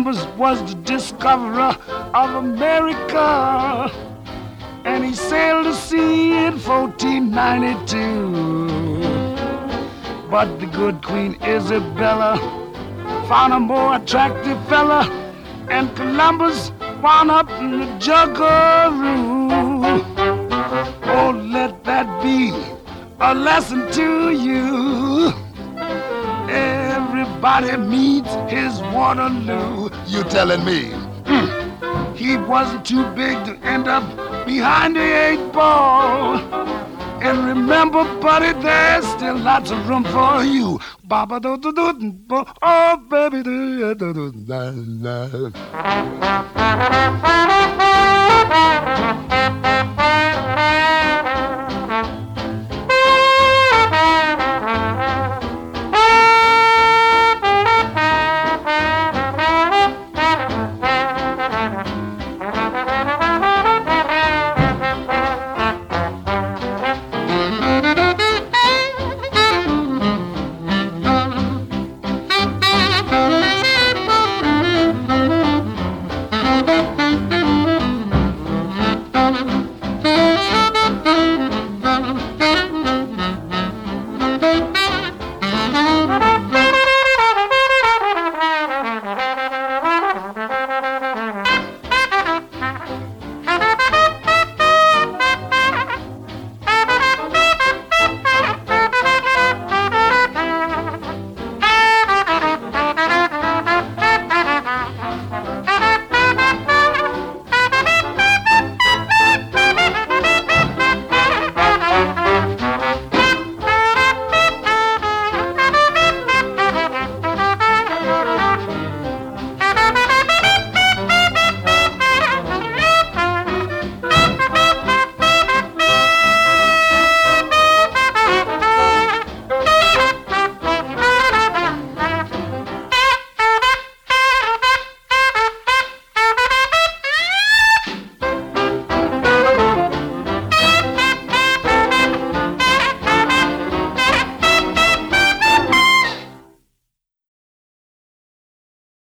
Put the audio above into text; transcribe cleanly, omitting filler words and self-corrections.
Columbus was the discoverer of America, and he sailed the sea in 1492. But the good Queen Isabella found a more attractive fella, and Columbus wound up in the juggeroo. Oh, let that be a lesson to you. Everybody meets his Waterloo. You telling me? He wasn't too big to end up behind the 8 ball. And remember, buddy, there's still lots of room for you. Baba do do do, oh baby do do do la la.